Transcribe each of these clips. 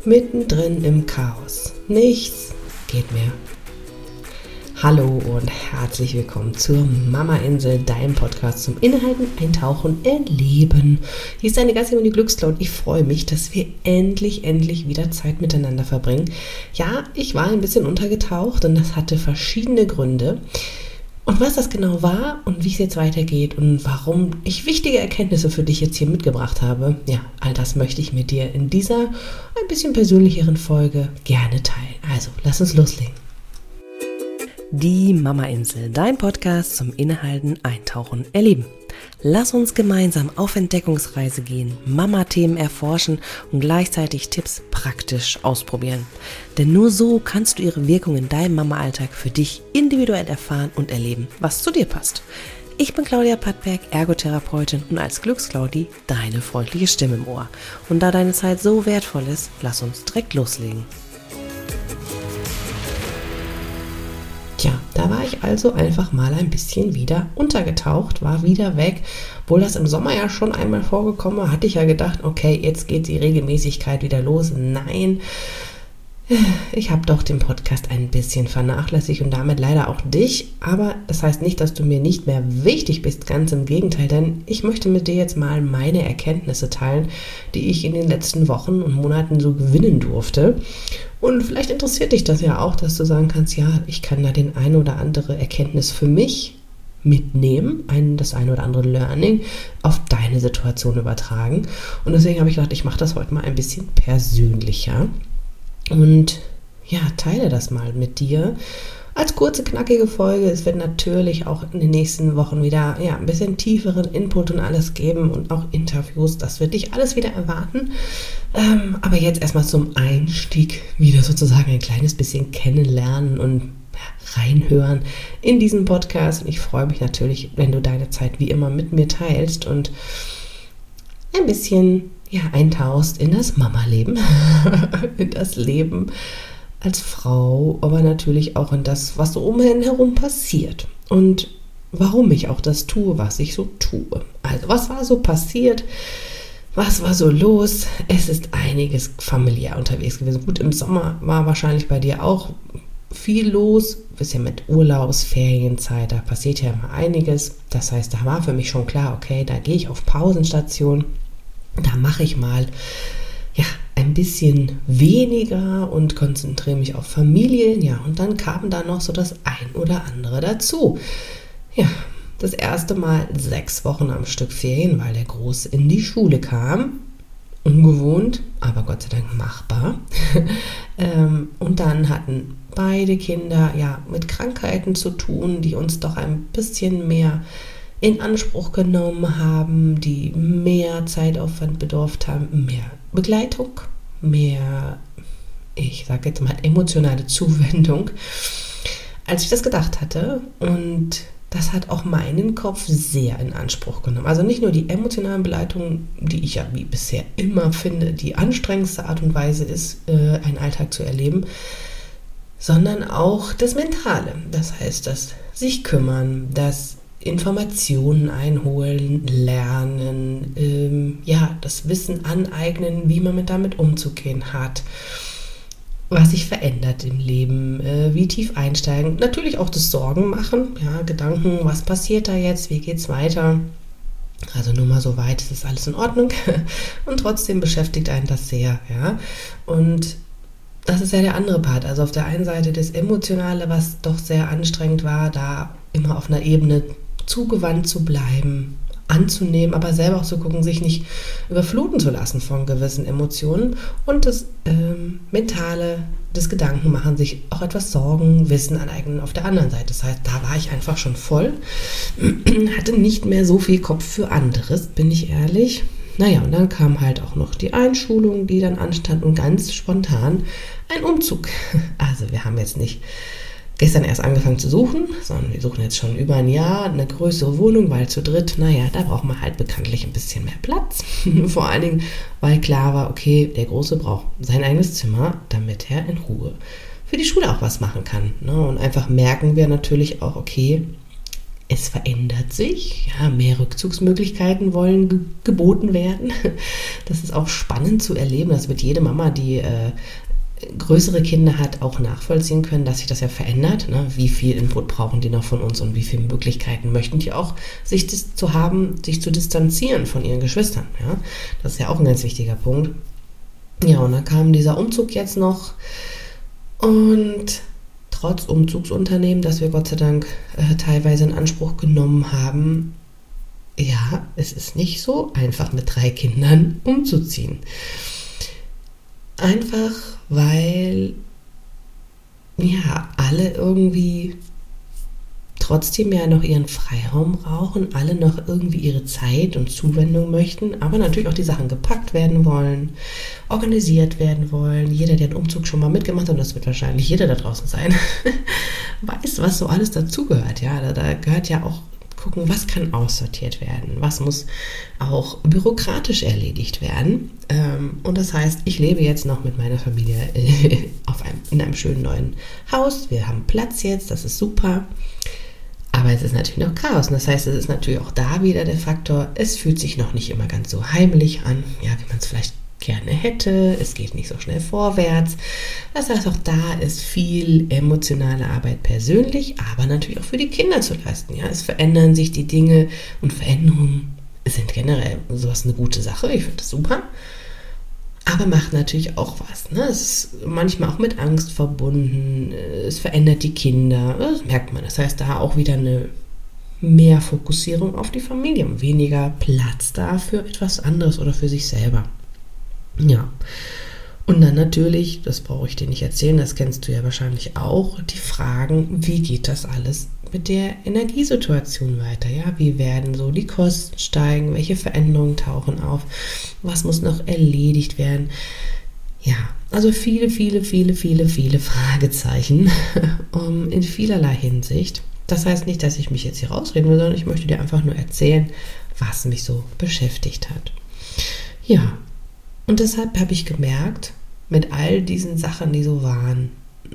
mittendrin im Chaos. Nichts geht mehr. Hallo und herzlich willkommen zur Mama-Insel, deinem Podcast zum Innehalten, Eintauchen, Erleben. Hier ist deine Gastgeberin, die Glückscloud. Ich freue mich, dass wir endlich wieder Zeit miteinander verbringen. Ja, ich war ein bisschen untergetaucht und das hatte verschiedene Gründe. Und was das genau war und wie es jetzt weitergeht und warum ich wichtige Erkenntnisse für dich jetzt hier mitgebracht habe, ja, all das möchte ich mit dir in dieser ein bisschen persönlicheren Folge gerne teilen. Also, lass uns loslegen. Die Mama-Insel, dein Podcast zum Innehalten, Eintauchen, Erleben. Lass uns gemeinsam auf Entdeckungsreise gehen, Mama-Themen erforschen und gleichzeitig Tipps praktisch ausprobieren. Denn nur so kannst du ihre Wirkung in deinem Mama-Alltag für dich individuell erfahren und erleben, was zu dir passt. Ich bin Claudia Pattberg, Ergotherapeutin und als Glücksclaudi deine freundliche Stimme im Ohr. Und da deine Zeit so wertvoll ist, lass uns direkt loslegen. Tja, da war ich also einfach mal ein bisschen wieder untergetaucht, war wieder weg. Obwohl das im Sommer ja schon einmal vorgekommen war, hatte ich ja gedacht, okay, jetzt geht die Regelmäßigkeit wieder los. Nein, ich habe doch den Podcast ein bisschen vernachlässigt und damit leider auch dich. Aber das heißt nicht, dass du mir nicht mehr wichtig bist, ganz im Gegenteil. Denn ich möchte mit dir jetzt mal meine Erkenntnisse teilen, die ich in den letzten Wochen und Monaten so gewinnen durfte. Und vielleicht interessiert dich das ja auch, dass du sagen kannst, ja, ich kann da den ein oder andere Erkenntnis für mich mitnehmen, das ein oder andere Learning auf deine Situation übertragen. Und deswegen habe ich gedacht, ich mache das heute mal ein bisschen persönlicher und ja, teile das mal mit dir. Als kurze, knackige Folge. Es wird natürlich auch in den nächsten Wochen wieder ein bisschen tieferen Input und alles geben und auch Interviews. Das wird dich alles wieder erwarten. Aber jetzt erstmal zum Einstieg wieder sozusagen ein kleines bisschen kennenlernen und reinhören in diesen Podcast. Und ich freue mich natürlich, wenn du deine Zeit wie immer mit mir teilst und ein bisschen eintauchst in das Mama-Leben, in das Leben als Frau, aber natürlich auch in das, was so umhin herum passiert und warum ich auch das tue, was ich so tue. Also, was war so passiert? Was war so los? Es ist einiges familiär unterwegs gewesen. Gut, im Sommer war wahrscheinlich bei dir auch viel los. Bisschen mit Urlaubsferienzeit, da passiert ja immer einiges. Das heißt, da war für mich schon klar, okay, da gehe ich auf Pausenstation, da mache ich mal ein bisschen weniger und konzentriere mich auf Familien. Ja, und dann kam da noch so das ein oder andere dazu. Ja, das erste Mal 6 Wochen am Stück Ferien, weil der Große in die Schule kam. Ungewohnt, aber Gott sei Dank machbar. Und dann hatten beide Kinder mit Krankheiten zu tun, die uns doch ein bisschen mehr in Anspruch genommen haben, die mehr Zeitaufwand bedurft haben, mehr Begleitung, mehr, ich sage jetzt mal, emotionale Zuwendung, als ich das gedacht hatte. Und das hat auch meinen Kopf sehr in Anspruch genommen. Also nicht nur die emotionale Begleitung, die ich ja wie bisher immer finde, die anstrengendste Art und Weise ist, einen Alltag zu erleben, sondern auch das Mentale. Das heißt, das sich kümmern, das Informationen einholen, lernen, das Wissen aneignen, wie man damit umzugehen hat, was sich verändert im Leben, wie tief einsteigen, natürlich auch das Sorgen machen, Gedanken, was passiert da jetzt, wie geht's weiter, also nur mal so weit, ist alles in Ordnung und trotzdem beschäftigt einen das sehr, und das ist ja der andere Part, also auf der einen Seite das Emotionale, was doch sehr anstrengend war, da immer auf einer Ebene zugewandt zu bleiben, anzunehmen, aber selber auch zu gucken, sich nicht überfluten zu lassen von gewissen Emotionen und das Mentale, das Gedankenmachen, sich auch etwas Sorgen, Wissen aneignen auf der anderen Seite. Das heißt, da war ich einfach schon voll, hatte nicht mehr so viel Kopf für anderes, bin ich ehrlich. Naja, und dann kam halt auch noch die Einschulung, die dann anstand und ganz spontan ein Umzug. Also wir haben jetzt nicht gestern erst angefangen zu suchen, sondern wir suchen jetzt schon über ein Jahr eine größere Wohnung, weil zu dritt, da braucht man halt bekanntlich ein bisschen mehr Platz. Vor allen Dingen, weil klar war, okay, der Große braucht sein eigenes Zimmer, damit er in Ruhe für die Schule auch was machen kann. Und einfach merken wir natürlich auch, okay, es verändert sich, ja, mehr Rückzugsmöglichkeiten wollen geboten werden. Das ist auch spannend zu erleben, das wird jede Mama, die größere Kinder hat, auch nachvollziehen können, dass sich das ja verändert. Ne? Wie viel Input brauchen die noch von uns und wie viele Möglichkeiten möchten die auch, sich zu distanzieren von ihren Geschwistern. Ja? Das ist ja auch ein ganz wichtiger Punkt. Ja, und dann kam dieser Umzug jetzt noch und trotz Umzugsunternehmen, das wir Gott sei Dank teilweise in Anspruch genommen haben, ja, es ist nicht so einfach mit 3 Kindern umzuziehen. Einfach, weil ja alle irgendwie trotzdem ja noch ihren Freiraum brauchen, alle noch irgendwie ihre Zeit und Zuwendung möchten, aber natürlich auch die Sachen gepackt werden wollen, organisiert werden wollen. Jeder, der den Umzug schon mal mitgemacht hat, und das wird wahrscheinlich jeder da draußen sein, weiß, was so alles dazugehört. Ja, da gehört ja auch gucken, was kann aussortiert werden, was muss auch bürokratisch erledigt werden. Und das heißt, ich lebe jetzt noch mit meiner Familie in einem schönen neuen Haus. Wir haben Platz jetzt, das ist super. Aber es ist natürlich noch Chaos. Und das heißt, es ist natürlich auch da wieder der Faktor, es fühlt sich noch nicht immer ganz so heimelig an, ja, wie man es vielleicht gerne hätte. Es geht nicht so schnell vorwärts. Das heißt, auch da ist viel emotionale Arbeit persönlich, aber natürlich auch für die Kinder zu leisten. Ja, es verändern sich die Dinge und Veränderungen sind generell sowas eine gute Sache. Ich finde das super. Aber macht natürlich auch was. Ne? Es ist manchmal auch mit Angst verbunden. Es verändert die Kinder. Das merkt man. Das heißt, da auch wieder eine mehr Fokussierung auf die Familie und weniger Platz da für etwas anderes oder für sich selber. Ja, und dann natürlich, das brauche ich dir nicht erzählen, das kennst du ja wahrscheinlich auch, die Fragen, wie geht das alles mit der Energiesituation weiter? Ja, wie werden so die Kosten steigen? Welche Veränderungen tauchen auf? Was muss noch erledigt werden? Ja, also viele Fragezeichen in vielerlei Hinsicht. Das heißt nicht, dass ich mich jetzt hier rausreden will, sondern ich möchte dir einfach nur erzählen, was mich so beschäftigt hat. Ja. Und deshalb habe ich gemerkt, mit all diesen Sachen, die so waren,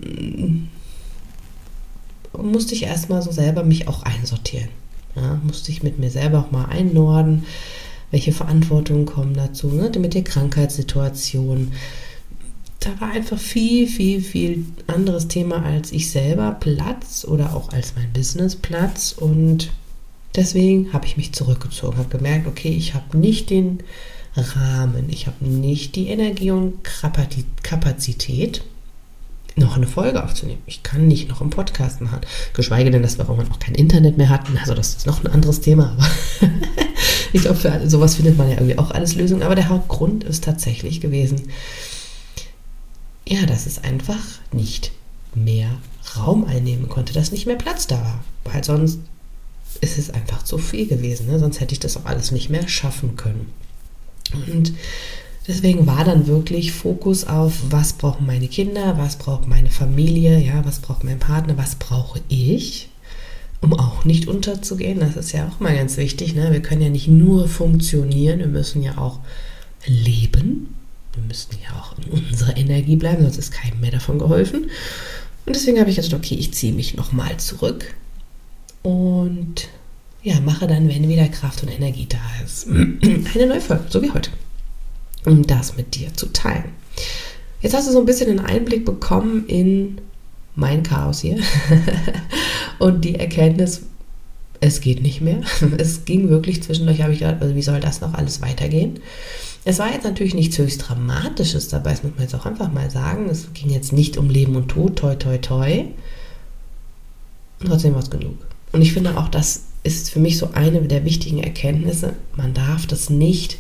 musste ich erstmal so selber mich auch einsortieren. Ja, musste ich mit mir selber auch mal einnorden, welche Verantwortungen kommen dazu, ne? Mit der Krankheitssituation. Da war einfach viel anderes Thema als ich selber Platz oder auch als mein Business Platz. Und deswegen habe ich mich zurückgezogen, habe gemerkt, okay, ich habe nicht den Rahmen. Ich habe nicht die Energie und Kapazität, noch eine Folge aufzunehmen. Ich kann nicht noch einen Podcast machen. Geschweige denn, dass wir irgendwann auch kein Internet mehr hatten. Also das ist noch ein anderes Thema. Aber ich glaube, für sowas findet man ja irgendwie auch alles Lösungen. Aber der Hauptgrund ist tatsächlich gewesen, ja, dass es einfach nicht mehr Raum einnehmen konnte, dass nicht mehr Platz da war. Weil sonst ist es einfach zu viel gewesen. Ne? Sonst hätte ich das auch alles nicht mehr schaffen können. Und deswegen war dann wirklich Fokus auf, was brauchen meine Kinder, was braucht meine Familie, ja, was braucht mein Partner, was brauche ich, um auch nicht unterzugehen. Das ist ja auch mal ganz wichtig. Ne? Wir können ja nicht nur funktionieren, wir müssen ja auch leben. Wir müssen ja auch in unserer Energie bleiben, sonst ist keinem mehr davon geholfen. Und deswegen habe ich gedacht, okay, ich ziehe mich nochmal zurück und ja, mache dann, wenn wieder Kraft und Energie da ist, eine neue Folge, so wie heute, um das mit dir zu teilen. Jetzt hast du so ein bisschen einen Einblick bekommen in mein Chaos hier und die Erkenntnis, es geht nicht mehr. Es ging wirklich zwischendurch, habe ich gedacht, also wie soll das noch alles weitergehen? Es war jetzt natürlich nichts höchst Dramatisches dabei, das muss man jetzt auch einfach mal sagen. Es ging jetzt nicht um Leben und Tod, toi, toi, toi. Und trotzdem war es genug. Und ich finde auch, das ist für mich so eine der wichtigen Erkenntnisse. Man darf das nicht,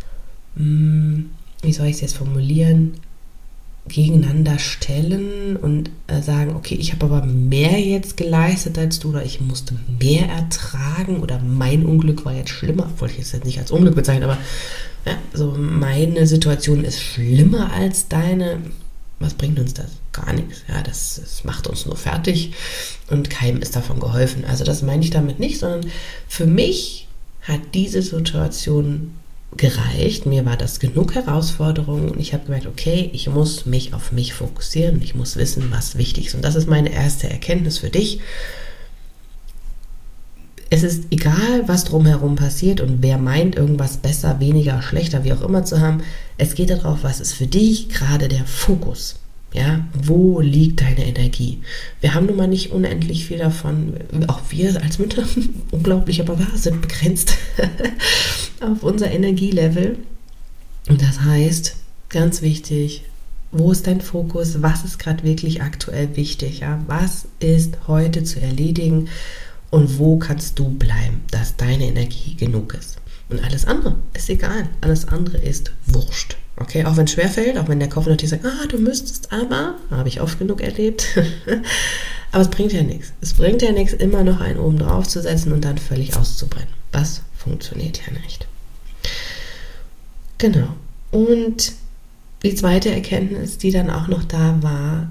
wie soll ich es jetzt formulieren, gegeneinander stellen und sagen, okay, ich habe aber mehr jetzt geleistet als du oder ich musste mehr ertragen oder mein Unglück war jetzt schlimmer, obwohl ich es jetzt nicht als Unglück bezeichne, aber ja, also meine Situation ist schlimmer als deine. Was bringt uns das? Gar nichts. Ja, das macht uns nur fertig und keinem ist davon geholfen. Also das meine ich damit nicht, sondern für mich hat diese Situation gereicht. Mir war das genug Herausforderung und ich habe gemerkt, okay, ich muss mich auf mich fokussieren. Ich muss wissen, was wichtig ist. Und das ist meine erste Erkenntnis für dich. es ist egal, was drumherum passiert und wer meint, irgendwas besser, weniger, schlechter, wie auch immer zu haben. Es geht darauf, was ist für dich gerade der Fokus. Ja, wo liegt deine Energie? Wir haben nun mal nicht unendlich viel davon. Auch wir als Mütter, unglaublich, aber wahr, sind begrenzt auf unser Energielevel. Und das heißt, ganz wichtig, wo ist dein Fokus? Was ist gerade wirklich aktuell wichtig? Ja? Was ist heute zu erledigen? Und wo kannst du bleiben, dass deine Energie genug ist? Und alles andere ist egal. Alles andere ist Wurscht. Okay, auch wenn es schwerfällt, auch wenn der Kopf natürlich sagt, du müsstest, aber, habe ich oft genug erlebt. Aber es bringt ja nichts. Es bringt ja nichts, immer noch einen oben drauf zu setzen und dann völlig auszubrennen. Das funktioniert ja nicht. Genau. Und die zweite Erkenntnis, die dann auch noch da war,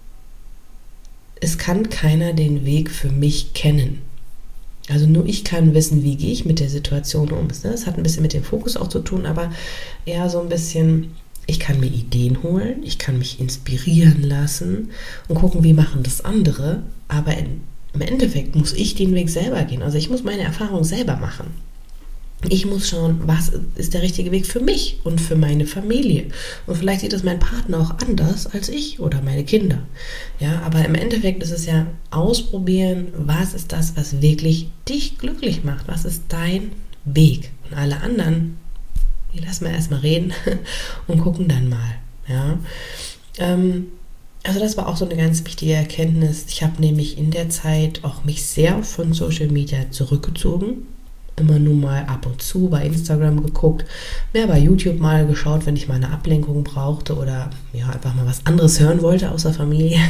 es kann keiner den Weg für mich kennen. Also nur ich kann wissen, wie gehe ich mit der Situation um. Das hat ein bisschen mit dem Fokus auch zu tun, aber eher so ein bisschen, ich kann mir Ideen holen, ich kann mich inspirieren lassen und gucken, wie machen das andere. Aber im Endeffekt muss ich den Weg selber gehen. Also ich muss meine Erfahrung selber machen. Ich muss schauen, was ist der richtige Weg für mich und für meine Familie. Und vielleicht sieht es mein Partner auch anders als ich oder meine Kinder. Ja, aber im Endeffekt ist es ja ausprobieren, was ist das, was wirklich dich glücklich macht. Was ist dein Weg? Und alle anderen, die lassen wir erstmal reden und gucken dann mal. Ja, also das war auch so eine ganz wichtige Erkenntnis. Ich habe nämlich in der Zeit auch mich sehr von Social Media zurückgezogen. Immer nur mal ab und zu bei Instagram geguckt, mehr bei YouTube mal geschaut, wenn ich mal eine Ablenkung brauchte oder ja, einfach mal was anderes hören wollte außer Familie.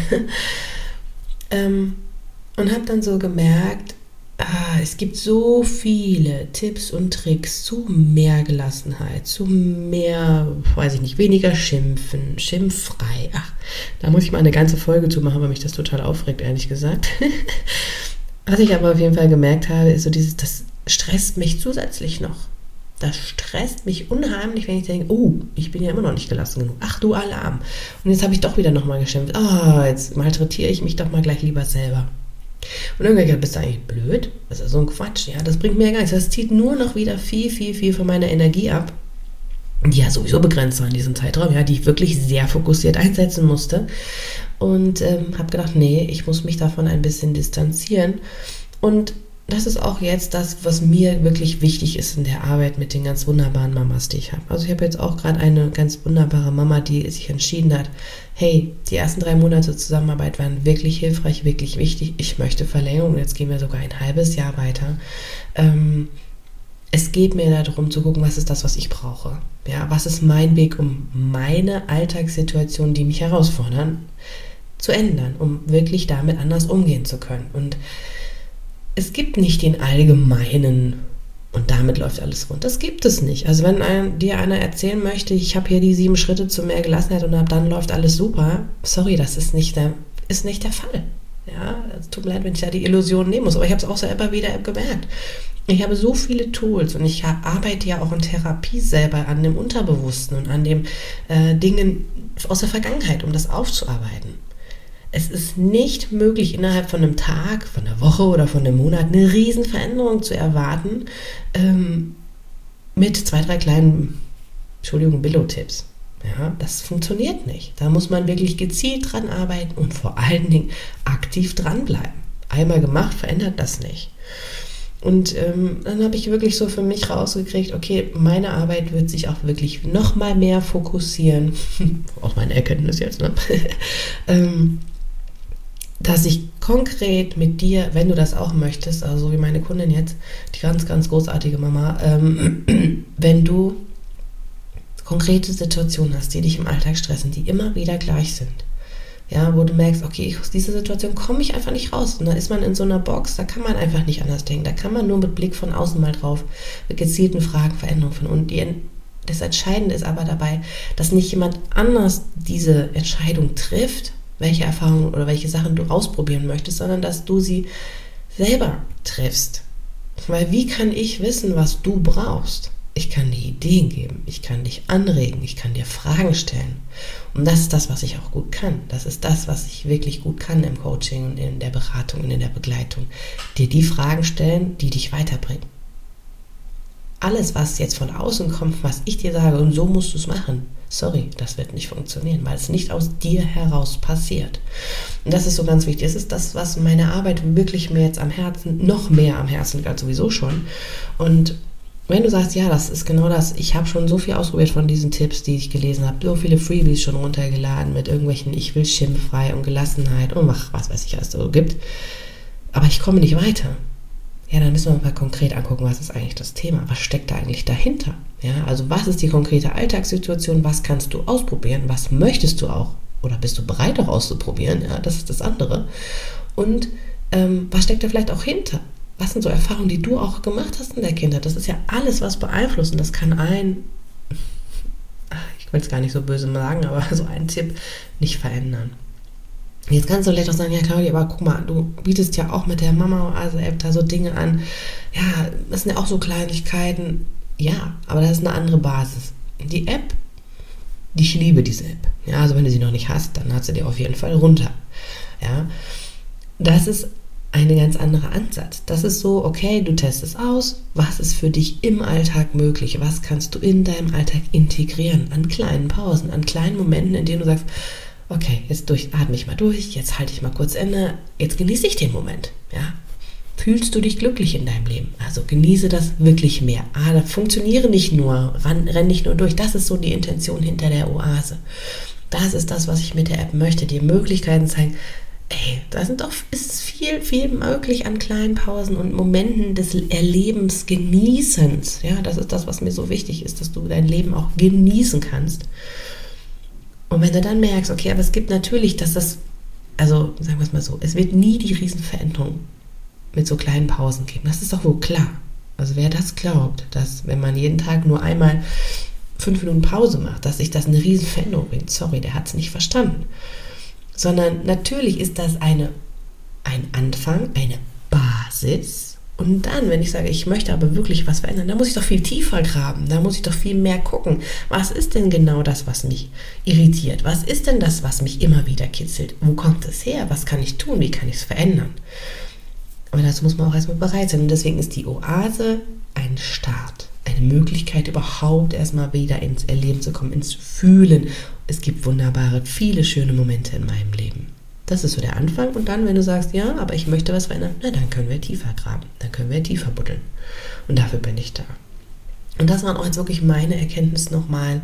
Und habe dann so gemerkt, es gibt so viele Tipps und Tricks zu mehr Gelassenheit, zu mehr, weiß ich nicht, weniger schimpfen, schimpffrei. Da muss ich mal eine ganze Folge zu machen, weil mich das total aufregt, ehrlich gesagt. Was ich aber auf jeden Fall gemerkt habe, ist so das stresst mich zusätzlich noch. Das stresst mich unheimlich, wenn ich denke, ich bin ja immer noch nicht gelassen genug. Ach du Alarm. Und jetzt habe ich doch wieder nochmal geschimpft. Jetzt malträtiere ich mich doch mal gleich lieber selber. Und irgendwann bist du eigentlich blöd? Das ist so ein Quatsch, ja. Das bringt mir ja gar nichts. Das zieht nur noch wieder viel, viel, viel von meiner Energie ab. Die ja sowieso begrenzt war in diesem Zeitraum, ja, die ich wirklich sehr fokussiert einsetzen musste. Und habe gedacht, nee, ich muss mich davon ein bisschen distanzieren. Und das ist auch jetzt das, was mir wirklich wichtig ist in der Arbeit mit den ganz wunderbaren Mamas, die ich habe. Also ich habe jetzt auch gerade eine ganz wunderbare Mama, die sich entschieden hat, hey, die ersten 3 Monate Zusammenarbeit waren wirklich hilfreich, wirklich wichtig. Ich möchte Verlängerung, jetzt gehen wir sogar ein halbes Jahr weiter. Es geht mir darum zu gucken, was ist das, was ich brauche. Ja, was ist mein Weg, um meine Alltagssituationen, die mich herausfordern, zu ändern, um wirklich damit anders umgehen zu können. Und es gibt nicht den allgemeinen und damit läuft alles rund. Das gibt es nicht. Also wenn dir einer erzählen möchte, ich habe hier die 7 Schritte zu mehr Gelassenheit und ab dann läuft alles super, sorry, das ist nicht der Fall. Ja, es tut mir leid, wenn ich da die Illusion nehmen muss, aber ich habe es auch selber wieder gemerkt. Ich habe so viele Tools und ich arbeite ja auch in Therapie selber an dem Unterbewussten und an den Dingen aus der Vergangenheit, um das aufzuarbeiten. Es ist nicht möglich, innerhalb von einem Tag, von einer Woche oder von einem Monat eine Riesenveränderung zu erwarten mit 2, 3 kleinen, Billo-Tipps. Ja, das funktioniert nicht. Da muss man wirklich gezielt dran arbeiten und vor allen Dingen aktiv dranbleiben. Einmal gemacht, verändert das nicht. Und dann habe ich wirklich so für mich rausgekriegt, okay, meine Arbeit wird sich auch wirklich noch mal mehr fokussieren, aus meiner Erkenntnis jetzt, ne? Dass ich konkret mit dir, wenn du das auch möchtest, also so wie meine Kundin jetzt, die ganz, ganz großartige Mama, wenn du konkrete Situationen hast, die dich im Alltag stressen, die immer wieder gleich sind, ja, wo du merkst, okay, aus dieser Situation komme ich einfach nicht raus. Und da ist man in so einer Box, da kann man einfach nicht anders denken. Da kann man nur mit Blick von außen mal drauf, mit gezielten Fragen, Veränderungen von unten. Das Entscheidende ist aber dabei, dass nicht jemand anders diese Entscheidung trifft, welche Erfahrungen oder welche Sachen du ausprobieren möchtest, sondern dass du sie selber triffst. Weil wie kann ich wissen, was du brauchst? Ich kann dir Ideen geben, ich kann dich anregen, ich kann dir Fragen stellen. Und das ist das, was ich auch gut kann. Das ist das, was ich wirklich gut kann im Coaching, in der Beratung und in der Begleitung. Dir die Fragen stellen, die dich weiterbringen. Alles, was jetzt von außen kommt, was ich dir sage, und so musst du es machen, sorry, das wird nicht funktionieren, weil es nicht aus dir heraus passiert. Und das ist so ganz wichtig. Das ist das, was meine Arbeit wirklich mir jetzt am Herzen, noch mehr am Herzen liegt als sowieso schon. Und wenn du sagst, ja, das ist genau das, ich habe schon so viel ausprobiert von diesen Tipps, die ich gelesen habe, so viele Freebies schon runtergeladen mit irgendwelchen ich will schimpffrei und Gelassenheit und was weiß ich, was es so gibt, aber ich komme nicht weiter. Ja, dann müssen wir mal konkret angucken, was ist eigentlich das Thema, was steckt da eigentlich dahinter? Ja, also was ist die konkrete Alltagssituation, was kannst du ausprobieren, was möchtest du auch oder bist du bereit auch auszuprobieren, ja, das ist das andere. Und was steckt da vielleicht auch hinter? Was sind so Erfahrungen, die du auch gemacht hast in der Kindheit? Das ist ja alles, was beeinflusst und das kann ich will es gar nicht so böse sagen, aber so ein Tipp nicht verändern. Jetzt kannst du vielleicht auch sagen, ja Claudia, aber guck mal, du bietest ja auch mit der Mama-Oase-App da so Dinge an. Ja, das sind ja auch so Kleinigkeiten. Ja, aber das ist eine andere Basis. Die App, ich liebe diese App. Ja, also wenn du sie noch nicht hast, dann hast du die auf jeden Fall runter. Ja, das ist ein ganz anderer Ansatz. Das ist so, okay, du testest aus, was ist für dich im Alltag möglich, was kannst du in deinem Alltag integrieren, an kleinen Pausen, an kleinen Momenten, in denen du sagst, okay, jetzt atme ich mal durch, jetzt halte ich mal kurz inne, jetzt genieße ich den Moment, ja. Fühlst du dich glücklich in deinem Leben? Also genieße das wirklich mehr. Funktioniere nicht nur, renn nicht nur durch. Das ist so die Intention hinter der Oase. Das ist das, was ich mit der App möchte, dir Möglichkeiten zeigen. Ey, ist viel, viel möglich an kleinen Pausen und Momenten des Erlebens, Genießens. Ja, das ist das, was mir so wichtig ist, dass du dein Leben auch genießen kannst. Und wenn du dann merkst, okay, aber es gibt natürlich, sagen wir es mal so, es wird nie die Riesenveränderung mit so kleinen Pausen geben. Das ist doch wohl klar. Also wer das glaubt, dass wenn man jeden Tag nur einmal 5 Minuten Pause macht, dass sich das eine Riesenveränderung bringt, sorry, der hat es nicht verstanden. Sondern natürlich ist das ein Anfang, eine Basis. Und dann, wenn ich sage, ich möchte aber wirklich was verändern, dann muss ich doch viel tiefer graben, da muss ich doch viel mehr gucken. Was ist denn genau das, was mich irritiert? Was ist denn das, was mich immer wieder kitzelt? Wo kommt es her? Was kann ich tun? Wie kann ich es verändern? Aber dazu muss man auch erstmal bereit sein. Und deswegen ist die Oase ein Start, eine Möglichkeit, überhaupt erstmal wieder ins Erleben zu kommen, ins Fühlen. Es gibt wunderbare, viele schöne Momente in meinem Leben. Das ist so der Anfang. Und dann, wenn du sagst, ja, aber ich möchte was verändern, na, dann können wir tiefer graben, dann können wir tiefer buddeln. Und dafür bin ich da. Und das waren auch jetzt wirklich meine Erkenntnisse nochmal.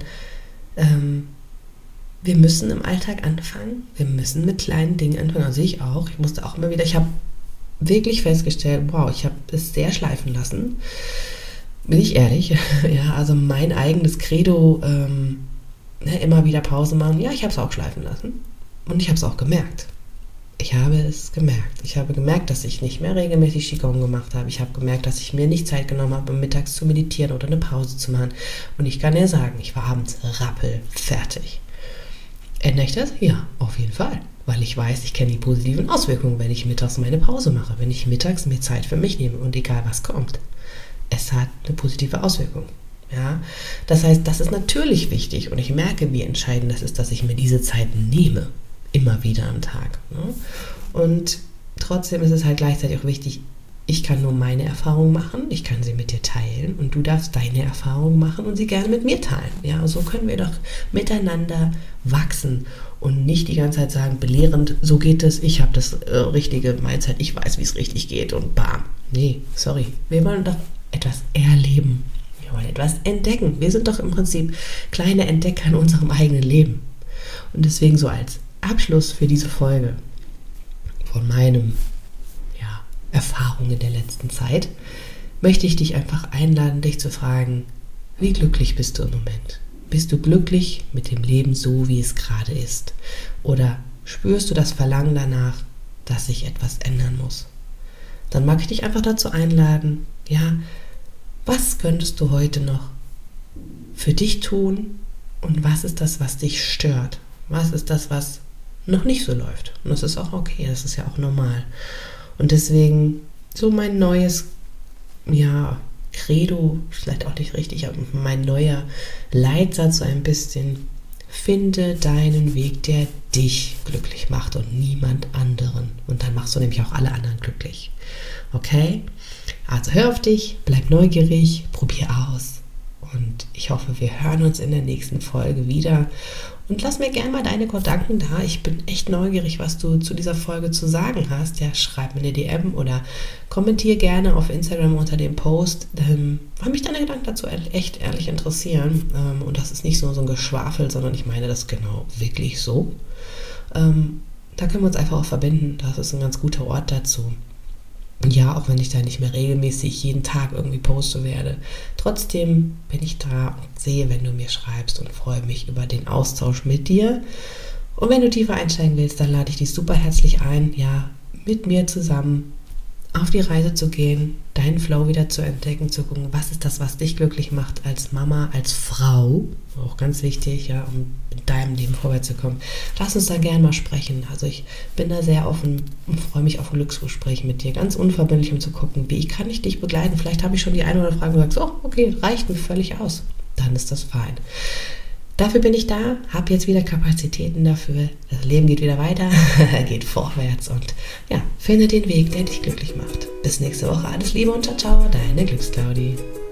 Wir müssen im Alltag anfangen. Wir müssen mit kleinen Dingen anfangen. Also ich auch. Ich musste auch immer wieder, ich habe wirklich festgestellt, wow, ich habe es sehr schleifen lassen. Bin ich ehrlich. Ja, also mein eigenes Credo, immer wieder Pause machen. Ja, ich habe es auch schleifen lassen. Und ich habe es auch gemerkt. Ich habe es gemerkt. Ich habe gemerkt, dass ich nicht mehr regelmäßig Qigong gemacht habe. Ich habe gemerkt, dass ich mir nicht Zeit genommen habe, um mittags zu meditieren oder eine Pause zu machen. Und ich kann dir sagen, ich war abends rappelfertig. Ändere ich das? Ja, auf jeden Fall. Weil ich weiß, ich kenne die positiven Auswirkungen, wenn ich mittags meine Pause mache. Wenn ich mittags mir Zeit für mich nehme und egal was kommt. Es hat eine positive Auswirkung. Ja? Das heißt, das ist natürlich wichtig. Und ich merke, wie entscheidend das ist, dass ich mir diese Zeit nehme. Immer wieder am Tag. Ne? Und trotzdem ist es halt gleichzeitig auch wichtig, ich kann nur meine Erfahrungen machen, ich kann sie mit dir teilen und du darfst deine Erfahrungen machen und sie gerne mit mir teilen. Ja, so können wir doch miteinander wachsen und nicht die ganze Zeit sagen, belehrend, so geht es, ich habe das richtige Mindset, ich weiß, wie es richtig geht und bam. Nee, sorry. Wir wollen doch etwas erleben. Wir wollen etwas entdecken. Wir sind doch im Prinzip kleine Entdecker in unserem eigenen Leben. Und deswegen so als Abschluss für diese Folge von meinen Erfahrungen der letzten Zeit, möchte ich dich einfach einladen, dich zu fragen, wie glücklich bist du im Moment? Bist du glücklich mit dem Leben so, wie es gerade ist? Oder spürst du das Verlangen danach, dass sich etwas ändern muss? Dann mag ich dich einfach dazu einladen, was könntest du heute noch für dich tun und was ist das, was dich stört? Was ist das, was noch nicht so läuft? Und das ist auch okay, das ist ja auch normal. Und deswegen so mein neues, Credo, vielleicht auch nicht richtig, aber mein neuer Leitsatz so ein bisschen: Finde deinen Weg, der dich glücklich macht und niemand anderen. Und dann machst du nämlich auch alle anderen glücklich. Okay? Also hör auf dich, bleib neugierig, probier aus. Und ich hoffe, wir hören uns in der nächsten Folge wieder. Und lass mir gerne mal deine Gedanken da. Ich bin echt neugierig, was du zu dieser Folge zu sagen hast. Ja, schreib mir eine DM oder kommentier gerne auf Instagram unter dem Post. Weil mich deine Gedanken dazu echt ehrlich interessieren. Und das ist nicht so ein Geschwafel, sondern ich meine das genau wirklich so. Da können wir uns einfach auch verbinden. Das ist ein ganz guter Ort dazu. Ja, auch wenn ich da nicht mehr regelmäßig jeden Tag irgendwie poste werde. Trotzdem bin ich da und sehe, wenn du mir schreibst, und freue mich über den Austausch mit dir. Und wenn du tiefer einsteigen willst, dann lade ich dich super herzlich ein, ja, mit mir zusammen auf die Reise zu gehen, deinen Flow wieder zu entdecken, zu gucken, was ist das, was dich glücklich macht als Mama, als Frau, auch ganz wichtig, ja, um in deinem Leben vorwärts zu kommen. Lass uns da gerne mal sprechen. Also ich bin da sehr offen und freue mich auf ein Glücksgespräch mit dir, ganz unverbindlich, um zu gucken, wie kann ich dich begleiten. Vielleicht habe ich schon die eine oder andere Frage und sagst, oh, okay, reicht mir völlig aus. Dann ist das fein. Dafür bin ich da, habe jetzt wieder Kapazitäten dafür. Das Leben geht wieder weiter, geht vorwärts und ja, finde den Weg, der dich glücklich macht. Bis nächste Woche, alles Liebe und ciao, ciao, deine Glücksclaudi.